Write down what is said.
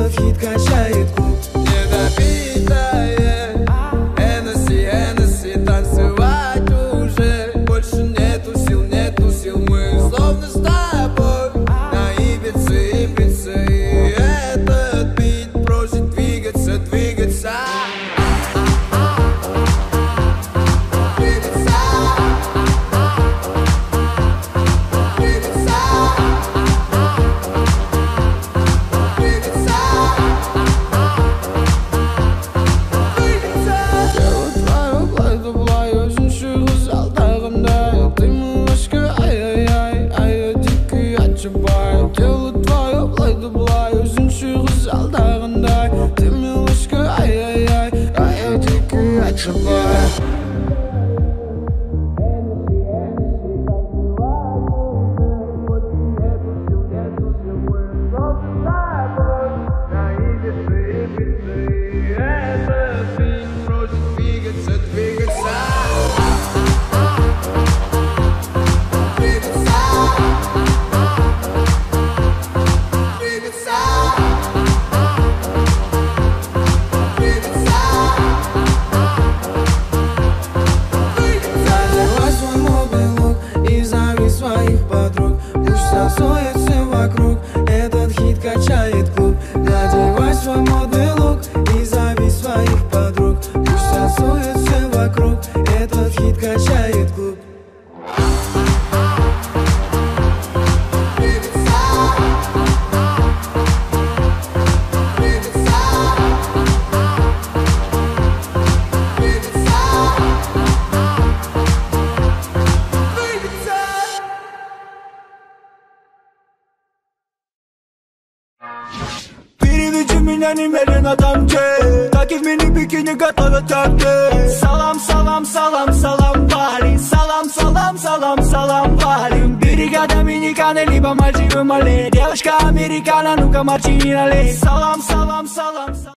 Этот хит качает клуб. Недопитая Hennessy, Hennessy, танцевать уже больше нету сил, мы словно с тобой на Ибице, Ибице. И этот бит просит двигаться, двигаться. Танцует все вокруг, этот хит качает клуб. Надевай свой модный лук и зови своих подруг. Пусть танцует все вокруг, этот хит качает клуб. Переведи меня немедленно там, где таки в мини-бикини готовят коктейль. Салам, салам, салам, салам, валим. Салам, салам, салам, салам, валим. Берега Доминиканы, либо Мальдивы, Мали. Девушка американо, ну-ка мартини налей. Салам, салам, салам, салам.